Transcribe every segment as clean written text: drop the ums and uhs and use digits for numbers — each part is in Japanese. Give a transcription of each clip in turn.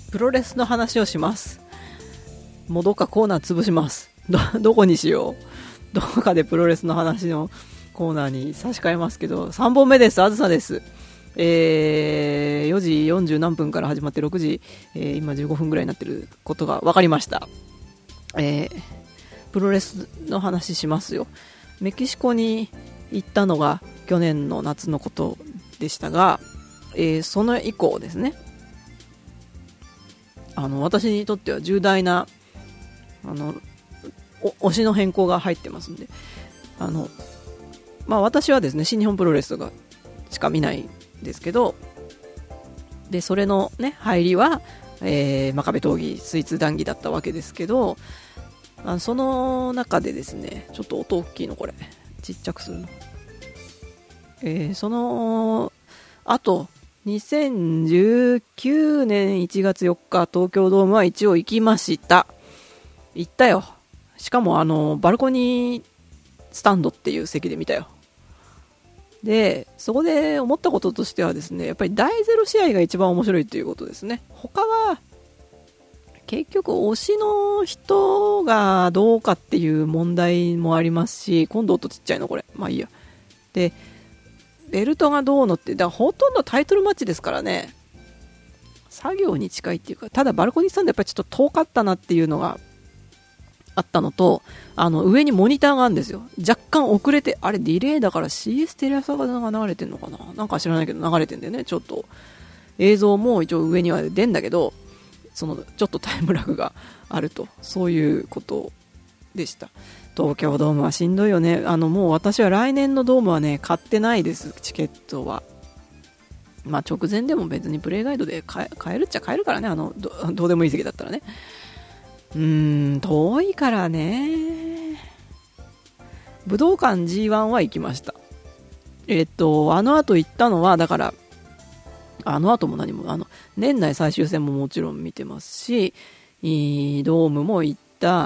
プロレスの話をします。もうどっかコーナー潰します。どこにしよう。どこかでプロレスの話のコーナーに差し替えますけど、3本目です。あずさです。4時40何分から始まって6時、今15分ぐらいになってることが分かりました。プロレスの話しますよ。メキシコに行ったのが去年の夏のことでしたが、その以降ですね、私にとっては重大な推しの変更が入ってますんで、私はですね、新日本プロレスがしか見ないんですけど、でそれのね入りは、真壁闘技スイーツ談義だったわけですけど、その中でですね、ちょっと音大きいの、これちっちゃくするの、そのあと2019年1月4日東京ドームは一応行きました。行ったよ。しかもバルコニースタンドっていう席で見たよ。でそこで思ったこととしてはですね、やっぱり第ゼロ試合が一番面白いということですね。他は結局推しの人がどうかっていう問題もありますし、今度音ちっちゃいのこれ、まあいいや。でベルトがどうのって、だからほとんどタイトルマッチですからね、作業に近いっていうか、ただバルコニースタンドやっぱりちょっと遠かったなっていうのがあったのと、上にモニターがあるんですよ。若干遅れて、あれディレイだから CS テレ朝が流れてんのかな、なんか知らないけど流れてんだよね。ちょっと映像も一応上には出んだけど、そのちょっとタイムラグがあると、そういうことでした。東京ドームはしんどいよね。もう私は来年のドームはね買ってないです、チケットは。まあ直前でも別にプレイガイドで買えるっちゃ買えるからね、どうでもいい席だったらね。遠いからね。武道館 G1 は行きました。あの後行ったのは、だからあの後も何も年内最終戦ももちろん見てますし、ドームも行った。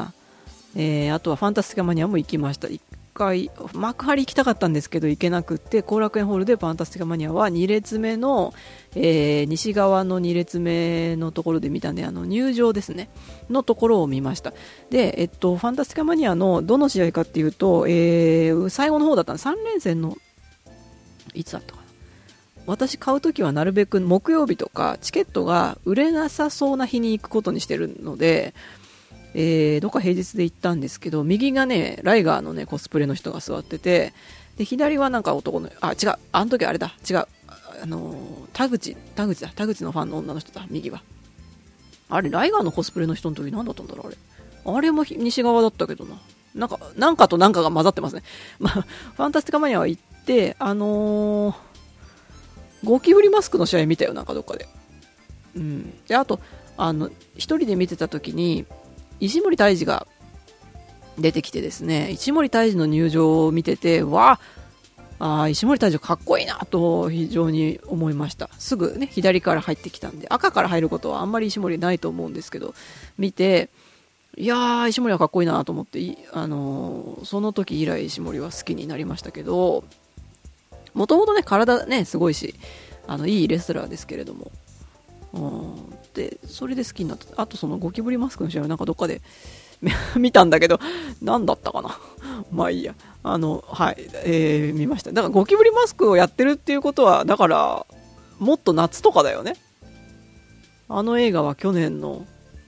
あとはファンタスティカマニアも行きました。1回幕張行きたかったんですけど行けなくって、後楽園ホールでファンタスティカマニアは2列目の、西側の2列目のところで見たんで、入場ですねのところを見ました。で、ファンタスティカマニアのどの試合かっていうと、最後の方だったんです。3連戦のいつだったかな。私買うときはなるべく木曜日とかチケットが売れなさそうな日に行くことにしてるので、どっか平日で行ったんですけど、右がねライガーのねコスプレの人が座ってて、で左はなんか男の、違う、あの時あれだ、違う、田口のファンの女の人だ、右は。あれライガーのコスプレの人の時何だったんだろう、あれも西側だったけどな、なんかとなんかが混ざってますね。まあファンタスティカマニアは行って、ゴキブリマスクの試合見たよ、なんかどっかで。であと一人で見てた時に石森泰治が出てきてですね、石森泰治の入場を見てて、石森泰治かっこいいなと非常に思いました。すぐね左から入ってきたんで、赤から入ることはあんまり石森ないと思うんですけど、見て、いやー石森はかっこいいなと思って、その時以来石森は好きになりましたけど、もともとね体ねすごいし、いいレスラーですけれども、でそれで好きになった。あとそのゴキブリマスクの試合はなんかどっかで見たんだけど何だったかなまあいいや、はい、見ました。だからゴキブリマスクをやってるっていうことは、だからもっと夏とかだよね。映画は去年の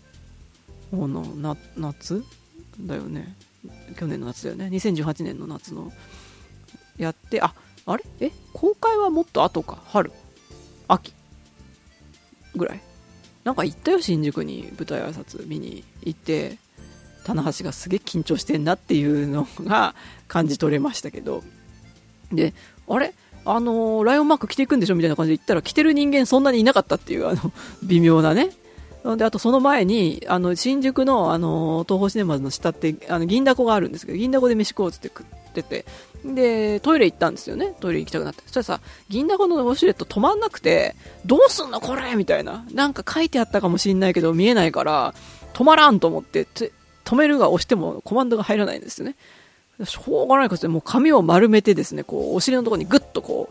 夏だよね。去年の夏だよね。2018年の夏のやって、あれ公開はもっと後か、春秋ぐらいなんか行ったよ、新宿に舞台挨拶見に行って、棚橋がすげえ緊張してんなっていうのが感じ取れましたけど、であれライオンマーク着ていくんでしょみたいな感じで行ったら、着てる人間そんなにいなかったっていう微妙なね。であとその前に新宿の東宝シネマズの下って銀だこがあるんですけど、銀だこで飯食おうって食ってて、でトイレ行ったんですよね。トイレ行きたくなって、そしたらさ、銀だこのウォシュレット止まんなくて、どうすんのこれみたいな、なんか書いてあったかもしんないけど見えないから止まらんと思って、止めるが押してもコマンドが入らないんですよね。しょうがないからもう髪を丸めてですね、こうお尻のところにグッとこう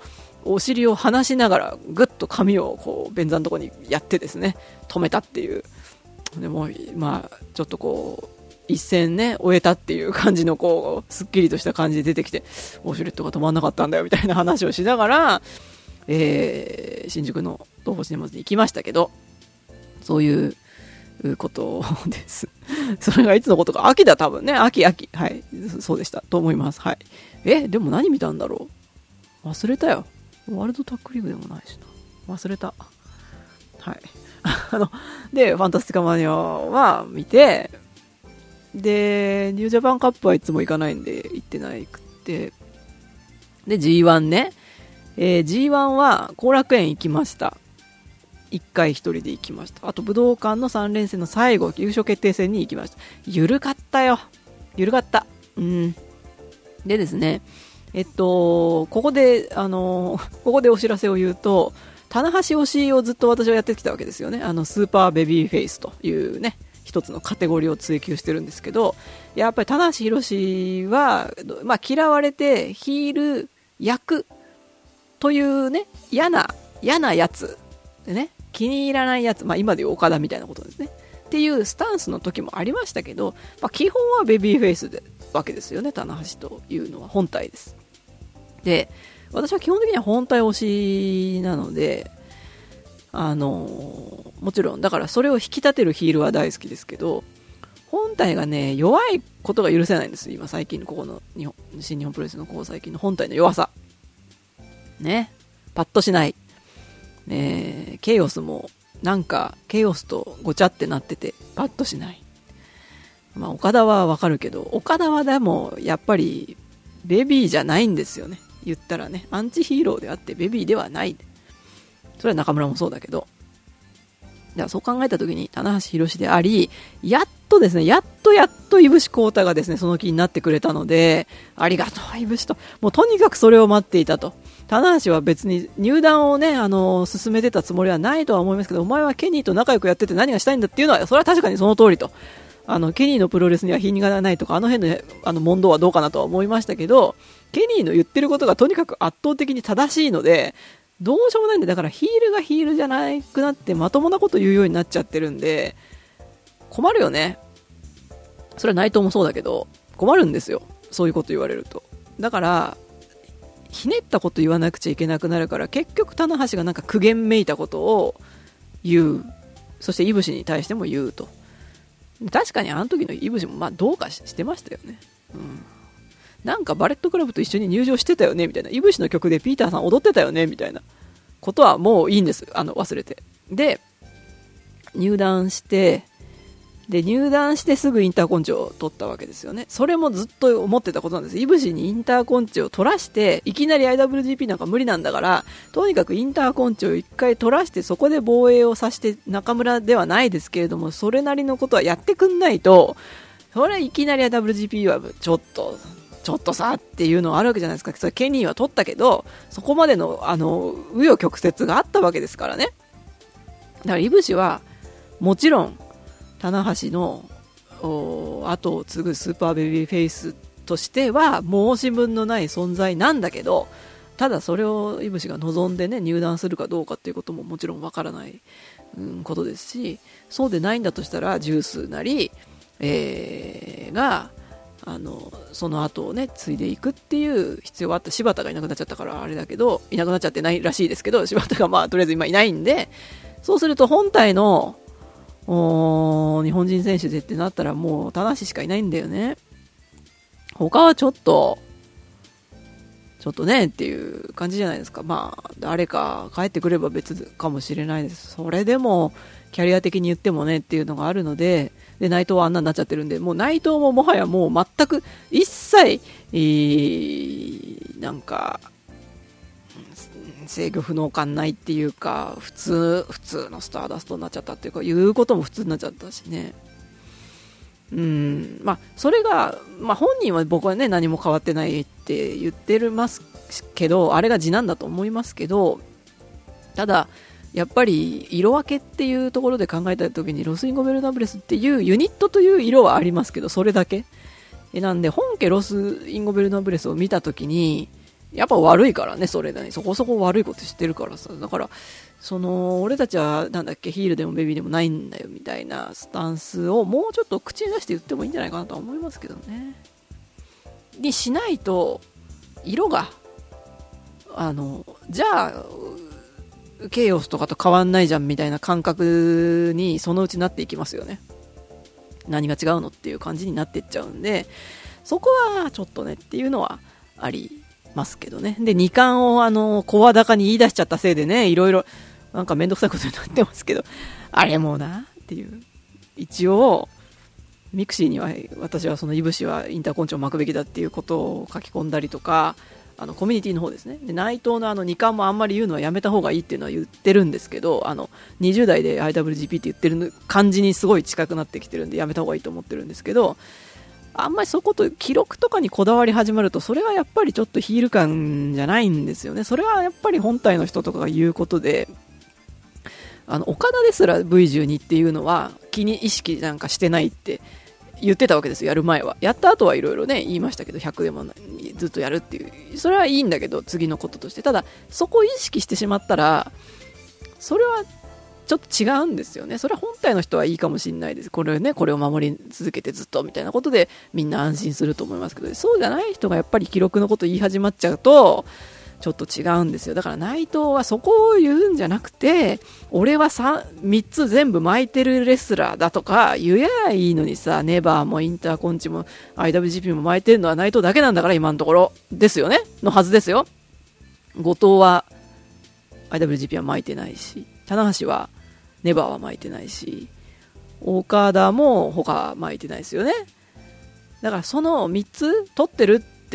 お尻を離しながらぐっと髪をこう便座のところにやってですね、止めたっていう。でもまあちょっとこう一戦ね終えたっていう感じのこうすっきりとした感じで出てきて、ウォシュレットが止まんなかったんだよみたいな話をしながら、新宿の東宝シネマズに行きましたけど、そういうことです。それがいつのことか、秋だ多分ね、秋、はい、そうでしたと思います。はい。でも何見たんだろう、忘れたよ。ワールドタックリーグでもないしな、忘れた。はい。でファンタスティカマニアは見て、でニュージャパンカップはいつも行かないんで行ってないくって、で G1 ね、G1 は後楽園行きました。1回1人で行きました。あと武道館の3連戦の最後、優勝決定戦に行きました。ゆるかったよ、ゆるかった。でですね、ここでお知らせを言うと、棚橋推しをずっと私はやってきたわけですよね。スーパーベビーフェイスというね、一つのカテゴリーを追求してるんですけど、やっぱり棚橋宏は、まあ、嫌われてヒール役というね、嫌なやつでね、気に入らないやつ、まあ、今でいう岡田みたいなことですねっていうスタンスの時もありましたけど、まあ、基本はベビーフェイスでわけですよね。棚橋というのは本体です。で、私は基本的には本体推しなので、もちろんだからそれを引き立てるヒールは大好きですけど、本体がね弱いことが許せないんです。今最近のここの新日本プロレスのここ最近の本体の弱さね、パッとしない、ケイオスもなんかケイオスとごちゃってなっててパッとしない。まあ岡田はわかるけど、岡田はでもやっぱりベビーじゃないんですよね。言ったらね、アンチヒーローであってベビーではない。それは中村もそうだけど、だからそう考えた時に棚橋宏であり、やっといぶしこうたがですねその気になってくれたので、ありがとういぶしと、もうとにかくそれを待っていたと。棚橋は別に入団をね進めてたつもりはないとは思いますけど、お前はケニーと仲良くやってて何がしたいんだっていうのは、それは確かにその通りと。ケニーのプロレスには品がないとか、あの辺の問答はどうかなとは思いましたけど、ケニーの言ってることがとにかく圧倒的に正しいので、どうしようもないんで、だからヒールがヒールじゃなくなってまともなこと言うようになっちゃってるんで困るよね。それは内藤もそうだけど困るんですよ、そういうこと言われると。だからひねったこと言わなくちゃいけなくなるから、結局棚橋がなんか苦言めいたことを言う。そしていぶしに対しても言うと。確かにあの時のいぶしもまあどうかしてましたよね。なんかバレットクラブと一緒に入場してたよねみたいな、いぶしの曲でピーターさん踊ってたよねみたいなことはもういいんです。忘れて。で入団してすぐインターコンチを取ったわけですよね。それもずっと思ってたことなんです。いぶしにインターコンチを取らしていきなり IWGP なんか無理なんだから、とにかくインターコンチを一回取らして、そこで防衛をさせて、中村ではないですけれどもそれなりのことはやってくんないと、それいきなり IWGP はちょっとさっていうのはあるわけじゃないですか。それケニーは取ったけど、そこまでの紆余曲折があったわけですからね。だからいぶしはもちろん棚橋の後を継ぐスーパーベビーフェイスとしては申し分のない存在なんだけど、ただそれをいぶしが望んでね入団するかどうかっていうことももちろんわからない、ことですし、そうでないんだとしたらジュースなり、がその後をね継いでいくっていう必要があった。柴田がいなくなっちゃったからあれだけど、いなくなっちゃってないらしいですけど、柴田がまあとりあえず今いないんで、そうすると本体の日本人選手でってなったらもう棚橋しかいないんだよね。他はちょっとねっていう感じじゃないですか。まあ誰か帰ってくれば別かもしれないです。それでもキャリア的に言ってもねっていうのがあるので、内藤はあんなになっちゃってるんで、もう内藤ももはやもう全く一切、なんか制御不能感ないっていうか、普通のスターダストになっちゃったっていうか、言うことも普通になっちゃったしね。まあそれが、まあ、本人は僕はね何も変わってないって言ってますけど、あれが次男だと思いますけど、ただやっぱり色分けっていうところで考えた時にロスインゴベルナブレスっていうユニットという色はありますけど、それだけなんで本家ロスインゴベルナブレスを見た時にやっぱ悪いからね、それだね。そこそこ悪いこと知ってるからさ。だから、俺たちは、なんだっけ、ヒールでもベビーでもないんだよ、みたいなスタンスをもうちょっと口に出して言ってもいいんじゃないかなとは思いますけどね。にしないと、色が、じゃあ、ケイオスとかと変わんないじゃん、みたいな感覚にそのうちなっていきますよね。何が違うのっていう感じになっていっちゃうんで、そこはちょっとねっていうのはありますけどね。で、2冠を声高に言い出しちゃったせいでね、いろいろなんかめんどくさいことになってますけど、あれもなっていう。一応ミクシーには私はそのイブシはインターコンチを巻くべきだっていうことを書き込んだりとか、コミュニティの方ですね。で、内藤の2冠もあんまり言うのはやめた方がいいっていうのは言ってるんですけど、20代で IWGP って言ってる感じにすごい近くなってきてるんでやめた方がいいと思ってるんですけど、あんまりそこと記録とかにこだわり始まると、それはやっぱりちょっとヒール感じゃないんですよね。それはやっぱり本体の人とかが言うことで、岡田ですら V12 っていうのは気に意識なんかしてないって言ってたわけですよ、やる前は。やった後はいろいろね言いましたけど、100でもずっとやるっていう、それはいいんだけど、次のこととして。ただそこを意識してしまったら、それはちょっと違うんですよね。それは本体の人はいいかもしれないです。これを守り続けてずっとみたいなことでみんな安心すると思いますけど、そうじゃない人がやっぱり記録のこと言い始まっちゃうとちょっと違うんですよ。だから内藤はそこを言うんじゃなくて、俺は 3つ全部巻いてるレスラーだとか言えばいいのにさ、ネバーもインターコンチも IWGP も巻いてるのは内藤だけなんだから、今のところですよね、のはずですよ。後藤は IWGP は巻いてないし、棚橋はネバーは巻いてないし、岡田も他巻いてないですよね。だからその3つ取ってるって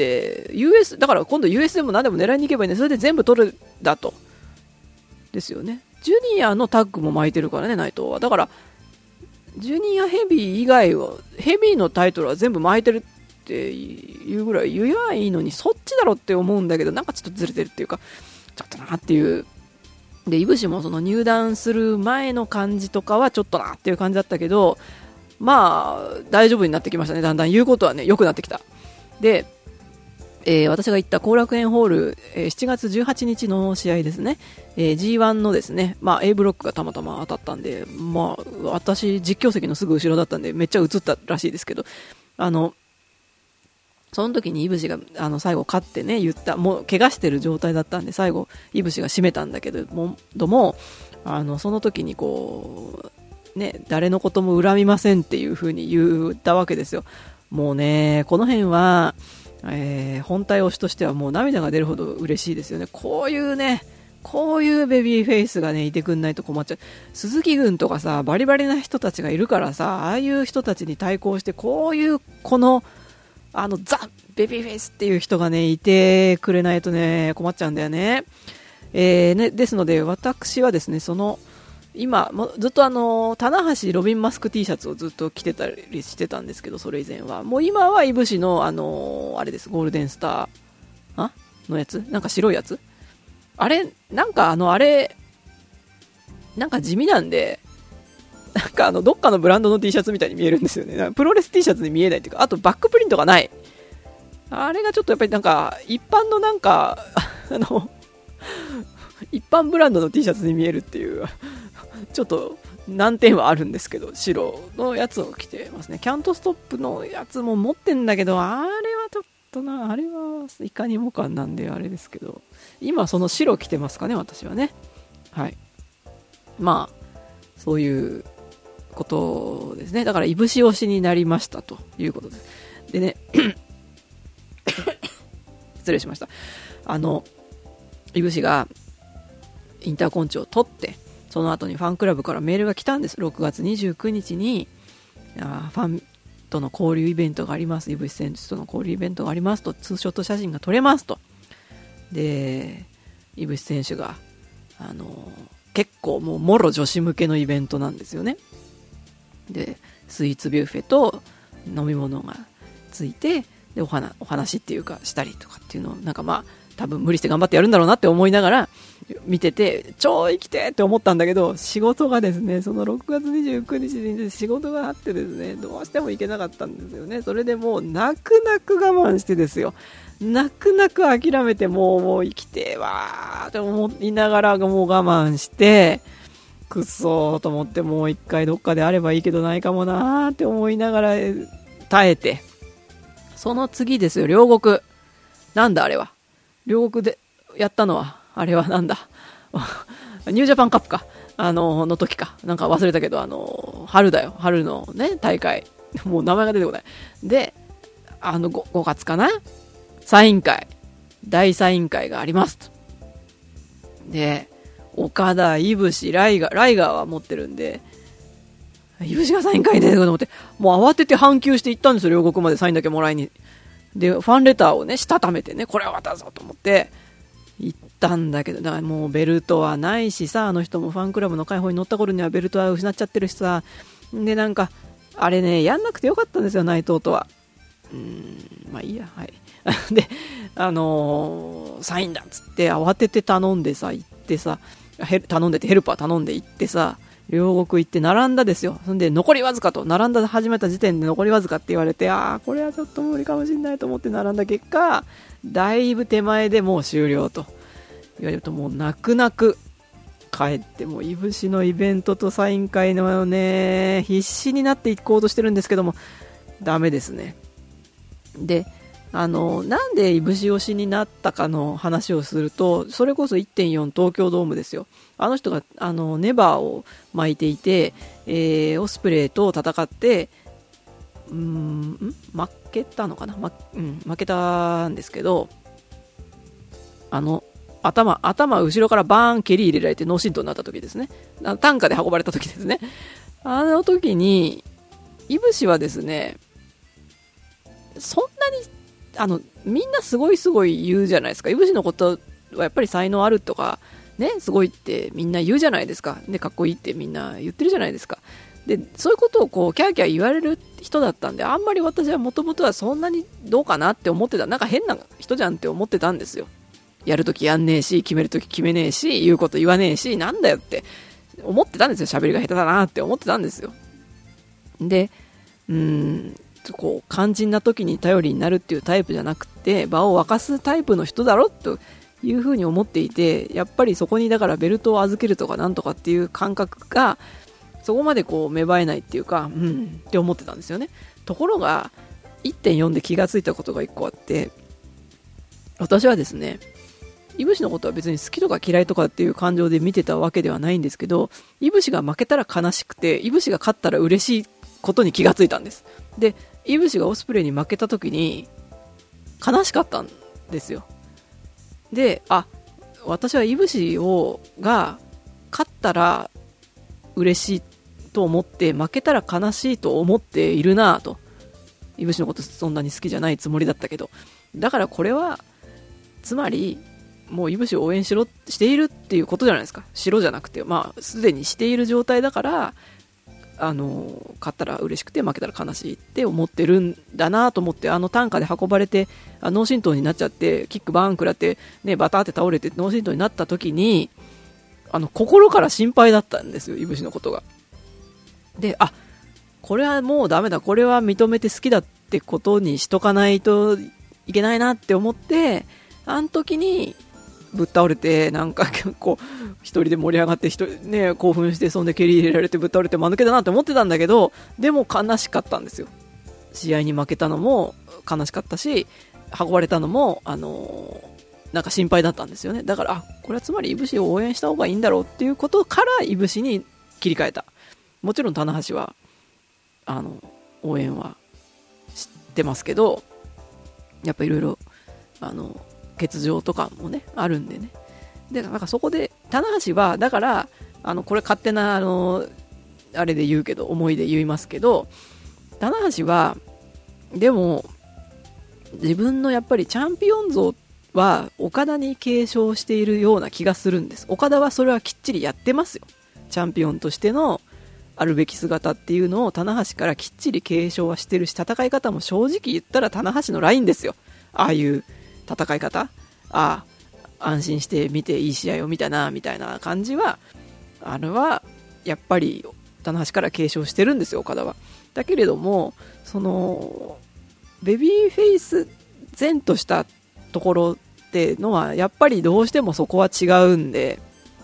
US だから、今度 US でも何でも狙いに行けばいいね。それで全部取るだとですよね。ジュニアのタッグも巻いてるからね、内藤は。だからジュニアヘビー以外は、ヘビーのタイトルは全部巻いてるっていうぐらい言えばいいのに、そっちだろって思うんだけど、なんかちょっとずれてるっていうか、ちょっとなっていう。で、イブシもその入団する前の感じとかはちょっとなっていう感じだったけど、まあ大丈夫になってきましたね。だんだん言うことはね良くなってきた。で、私が行った後楽園ホール、7月18日の試合ですね、G1 のですね、A ブロックがたまたま当たったんで、私実況席のすぐ後ろだったんでめっちゃ映ったらしいですけど、その時にイブシが最後勝ってね言った、もう怪我してる状態だったんで最後イブシが締めたんだけども、その時にこうね、誰のことも恨みませんっていう風に言ったわけですよ。もうね、この辺は、本体推しとしてはもう涙が出るほど嬉しいですよね。こういうベビーフェイスがねいてくんないと困っちゃう。鈴木軍とかさ、バリバリな人たちがいるからさ、ああいう人たちに対抗して、こういうこのザ・ベビーフェイスっていう人がねいてくれないとね困っちゃうんだよね。ですので私はですね、今もずっと棚橋ロビンマスク T シャツをずっと着てたりしてたんですけど、それ以前はもう今はイブシのあれです、ゴールデンスターのやつ、なんか白いやつ、あれなんかあれなんか地味なんで、なんかどっかのブランドの T シャツみたいに見えるんですよね。プロレス T シャツに見えないっていうか、あとバックプリントがない、あれがちょっとやっぱりなんか一般のなんか一般ブランドの T シャツに見えるっていうちょっと難点はあるんですけど、白のやつを着てますね。キャントストップのやつも持ってんだけど、あれはちょっとな、あれはいかにも感なんであれですけど、今その白着てますかね、私はね。はい、そういうことですね。だからいぶし推しになりましたということです。でね失礼しました。いぶしがインターコンチを取って、その後にファンクラブからメールが来たんです。6月29日にファンとの交流イベントがあります、いぶし選手との交流イベントがありますと、ツーショット写真が撮れますと。で、いぶし選手が結構もうもろ女子向けのイベントなんですよね。で、スイーツビュッフェと飲み物がついて、でお話っていうかしたりとかっていうのをなんか多分無理して頑張ってやるんだろうなって思いながら見てて、超生きてって思ったんだけど、仕事がですね、その6月29日に仕事があってですね、どうしても行けなかったんですよね。それでもう泣く泣く我慢してですよ、 泣く泣く諦めて、もう生きてーわーって思いながらもう我慢して、くっそーと思って、もう一回どっかであればいいけどないかもなーって思いながら耐えて、その次ですよ、両国。なんだあれは。両国でやったのは、あれはなんだ。ニュージャパンカップか。の時か。なんか忘れたけど、春だよ。春のね、大会。もう名前が出てこない。で、5月かな、サイン会。大サイン会がありますと。で、岡田、いぶし、ライガーは持ってるんで、いぶしがサイン会でと思って、もう慌てて半休して行ったんですよ、両国までサインだけもらいに。で、ファンレターをね、したためてね、これは渡そうと思って、行ったんだけど、だからもうベルトはないしさ、あの人もファンクラブの会報に乗った頃にはベルトは失っちゃってるしさ、で、なんか、あれね、やんなくてよかったんですよ、内藤とは。まあいいや、はい。で、サインだっつって慌てて頼んでさ、行ってさ、頼んでてヘルパー頼んで行ってさ、両国行って並んだですよ。そんで残りわずかと、並んだ始めた時点で残りわずかって言われて、これはちょっと無理かもしれないと思って並んだ結果、だいぶ手前でもう終了と言われると、もう泣く泣く帰って、もういぶしのイベントとサイン会のね、必死になっていこうとしてるんですけども、ダメですね。で、なんでいぶし推しになったかの話をすると、それこそ 1.4 東京ドームですよ。あの人がネバーを巻いていて、オスプレイと戦って、負けたのかな、負けたんですけど、頭後ろからバーン蹴り入れられて脳震盪になった時ですね。担架で運ばれた時ですね。あの時にいぶしはですね、そんなにみんなすごい言うじゃないですか。いぶしのことはやっぱり才能あるとかね、すごいってみんな言うじゃないですか。で、かっこいいってみんな言ってるじゃないですか。で、そういうことをこうキャーキャー言われる人だったんで、あんまり私はもともとはそんなにどうかなって思ってた。なんか変な人じゃんって思ってたんですよ。やるときやんねえし、決めるとき決めねえし、言うこと言わねえし、なんだよって思ってたんですよ。喋りが下手だなって思ってたんですよ。で、こう肝心な時に頼りになるっていうタイプじゃなくて、場を沸かすタイプの人だろというふうに思っていて、やっぱりそこにだからベルトを預けるとかなんとかっていう感覚がそこまでこう芽生えないっていうか、って思ってたんですよね。ところが 1.4 で気がついたことが1個あって、私はですね、いぶしのことは別に好きとか嫌いとかっていう感情で見てたわけではないんですけど、いぶしが負けたら悲しくて、いぶしが勝ったら嬉しいことに気がついたんです。で、イブシがオスプレイに負けた時に悲しかったんですよ。で、私はイブシが勝ったら嬉しいと思って、負けたら悲しいと思っているなぁと。イブシのことそんなに好きじゃないつもりだったけど、だからこれはつまりもうイブシを応援しているっていうことじゃないですか。しろじゃなくて、すでにしている状態だから、勝ったら嬉しくて負けたら悲しいって思ってるんだなと思って、担架で運ばれて脳震盪になっちゃって、キックバーン食らって、ね、バターって倒れて脳震盪になった時に心から心配だったんですよ、いぶしのことが。で、これはもうダメだ、これは認めて好きだってことにしとかないといけないなって思って、あの時にぶっ倒れて、なんか結構一人で盛り上がってね、興奮して、そんで蹴り入れられてぶっ倒れて間抜けだなって思ってたんだけど、でも悲しかったんですよ。試合に負けたのも悲しかったし、運ばれたのもなんか心配だったんですよね。だからこれはつまりいぶしを応援した方がいいんだろうっていうことからいぶしに切り替えた。もちろん棚橋は応援は知ってますけど、やっぱいろいろ欠場とかもねあるんでね。で、なんかそこで棚橋はだからこれ勝手なあれで言うけど、思いで言いますけど、棚橋はでも自分のやっぱりチャンピオン像は岡田に継承しているような気がするんです。岡田はそれはきっちりやってますよ。チャンピオンとしてのあるべき姿っていうのを棚橋からきっちり継承はしてるし、戦い方も正直言ったら棚橋のラインですよ。ああいう戦い方、安心して見ていい試合を見たなみたいな感じは、あれはやっぱり棚橋から継承してるんですよ、岡田は。だけれども、そのベビーフェイス前としたところってのはやっぱりどうしてもそこは違うんで、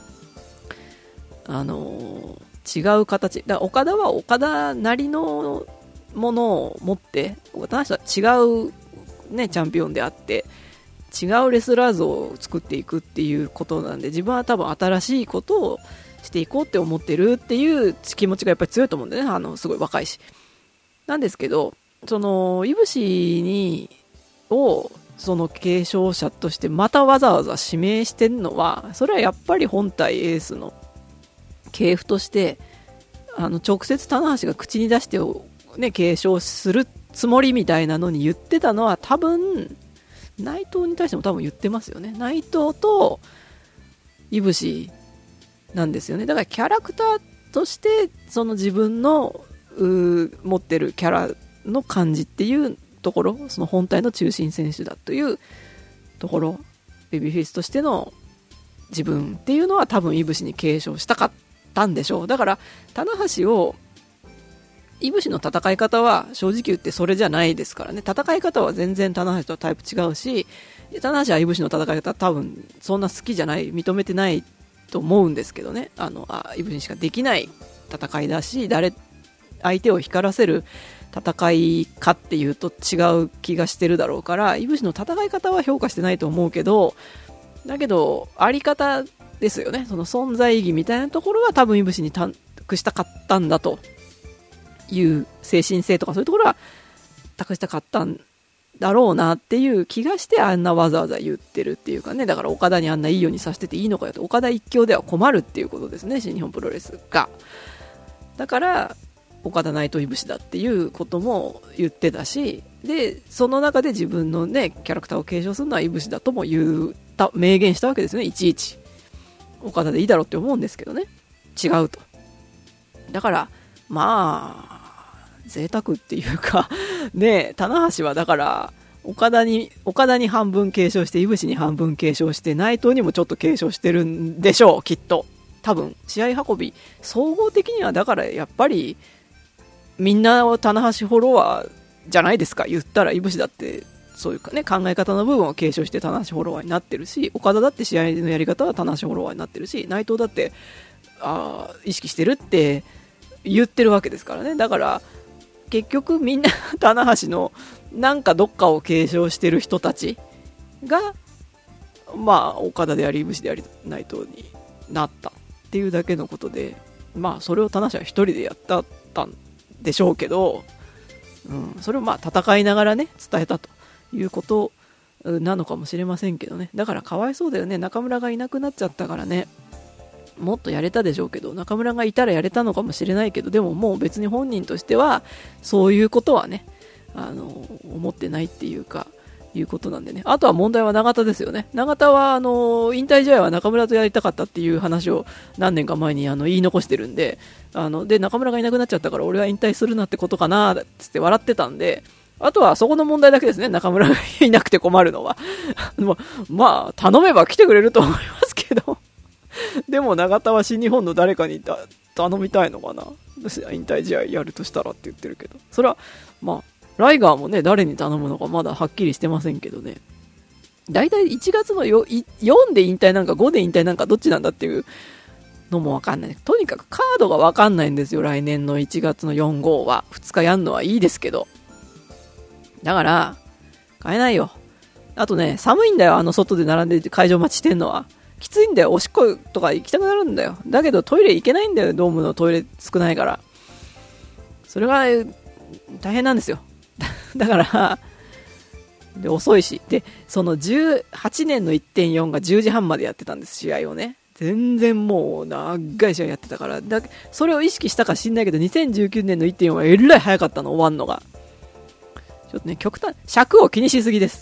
違う形だから岡田は岡田なりのものを持って岡田の人は違う、ね、チャンピオンであって違うレスラー像を作っていくっていうことなんで、自分は多分新しいことをしていこうって思ってるっていう気持ちがやっぱり強いと思うんでね、すごい若いしなんですけど、そのいぶしをその継承者としてまたわざわざ指名してるのは、それはやっぱり本体エースの系譜として直接棚橋が口に出して、ね、継承するつもりみたいなのに言ってたのは多分内藤に対しても多分言ってますよね。内藤といぶしなんですよね。だからキャラクターとしてその自分の持ってるキャラの感じっていうところ、その本体の中心選手だというところ、ベビーフェイスとしての自分っていうのは多分いぶしに継承したかったんでしょう。だから棚橋をいぶしの戦い方は正直言ってそれじゃないですからね。戦い方は全然棚橋とはタイプ違うし、棚橋はいぶしの戦い方多分そんな好きじゃない、認めてないと思うんですけどね。いぶしにしかできない戦いだし、相手を光らせる戦いかっていうと違う気がしてるだろうから、いぶしの戦い方は評価してないと思うけど、だけどあり方ですよね。その存在意義みたいなところは多分いぶしに託したかったんだという精神性とかそういうところは託したかったんだろうなっていう気がして、あんなわざわざ言ってるっていうかね。だから岡田にあんないいようにさせてていいのかよと、岡田一強では困るっていうことですね、新日本プロレスが。だから岡田内藤いぶしだっていうことも言ってたし、でその中で自分のねキャラクターを継承するのはいぶしだとも明言したわけですね。いちいち岡田でいいだろうって思うんですけどね、違うと。だからまあ贅沢っていうかね、棚橋はだから岡田に半分継承して、いぶしに半分継承して、内藤にもちょっと継承してるんでしょう、きっと。多分試合運び総合的にはだからやっぱりみんな棚橋フォロワーじゃないですか。言ったらいぶしだってそういうかね、考え方の部分を継承して棚橋フォロワーになってるし、岡田だって試合のやり方は棚橋フォロワーになってるし、内藤だって意識してるって言ってるわけですからね。だから結局みんな棚橋のなんかどっかを継承してる人たちがまあ岡田でありいぶしであり内藤になったっていうだけのことで、まあそれを棚橋は一人でやったんでしょうけど、それをまあ戦いながらね伝えたということなのかもしれませんけどね。だからかわいそうだよね、中村がいなくなっちゃったからね。もっとやれたでしょうけど、中村がいたらやれたのかもしれないけど、でももう別に本人としてはそういうことはね思ってないっていうかいうことなんでね。あとは問題は永田ですよね。永田は引退試合は中村とやりたかったっていう話を何年か前に言い残してるんで、で中村がいなくなっちゃったから俺は引退するなってことかなつって笑ってたんで、あとはそこの問題だけですね、中村がいなくて困るのはまあ頼めば来てくれると思いますけどでも永田は新日本の誰かに頼みたいのかな、引退試合やるとしたらって言ってるけど、それはまあライガーもね誰に頼むのかまだはっきりしてませんけどね。だいたい1月の4で引退なんか5で引退なんかどっちなんだっていうのもわかんない。とにかくカードがわかんないんですよ。来年の1月の4号は2日やんのはいいですけど、だから買えないよ。あとね、寒いんだよ、外で並んで会場待ちしてんのは。きついんだよ、おしっことか行きたくなるんだよ。だけどトイレ行けないんだよ、ドームのトイレ少ないから。それが大変なんですよだからで遅いし、でその18年の 1.4 が10時半までやってたんです、試合をね。全然もう長い試合やってたから、それを意識したか知んないけど、2019年の 1.4 はえらい早かったの、終わんのが。ちょっとね、極端、尺を気にしすぎです。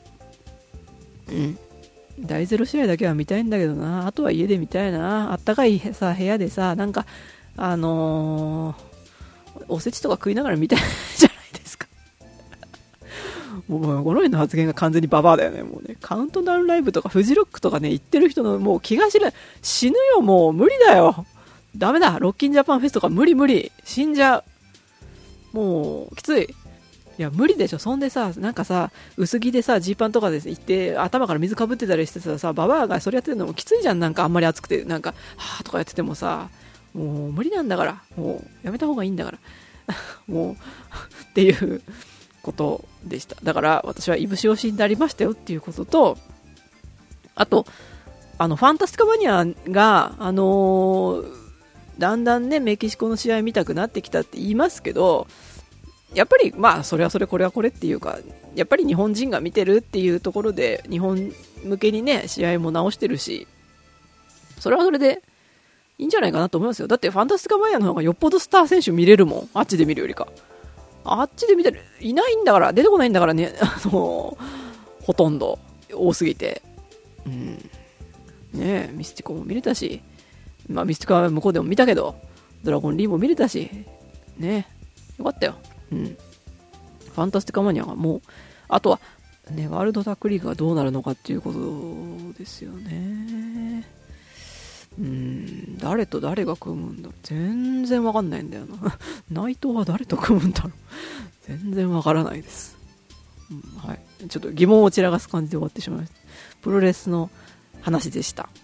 第0試合だけは見たいんだけどな。あとは家で見たいな。あったかいさ部屋でさ、なんかおせちとか食いながら見たいじゃないですかもうこの辺の発言が完全にババアだよね。もうね、カウントダウンライブとかフジロックとかね言ってる人のもう気が知れない。死ぬよ、もう無理だよ、ダメだ、ロッキンジャパンフェスとか無理死んじゃう、もうきつい。 いや無理でしょ。そんでさ、なんかさ、薄着でさ、ジーパンとかで行って頭から水かぶってたりしてさ、ババアがそれやってるのもきついじゃん。なんかあんまり暑くて、なんかはぁとかやっててもさ、もう無理なんだから、もうやめた方がいいんだからもうっていうことでした。だから私はいぶし押しになりましたよっていうことと、あとファンタスティカマニアがだんだんねメキシコの試合見たくなってきたって言いますけど、やっぱりまあそれはそれこれはこれっていうか、やっぱり日本人が見てるっていうところで日本向けにね試合も直してるし、それはそれでいいんじゃないかなと思いますよ。だってファンタスティカマニアの方がよっぽどスター選手見れるもん、あっちで見るよりか。あっちで見てるいないんだから、出てこないんだからねほとんど多すぎて、ねえ、ミスティコも見れたし、まあミスティコは向こうでも見たけど、ドラゴンリーも見れたしね、よかったよ。ファンタスティカマニアがもう、あとはね、ワールドタックリーグがどうなるのかっていうことですよね。誰と誰が組むんだ、全然わかんないんだよな内藤は誰と組むんだろう全然わからないです。はい、ちょっと疑問を散らかす感じで終わってしまいました。プロレスの話でした。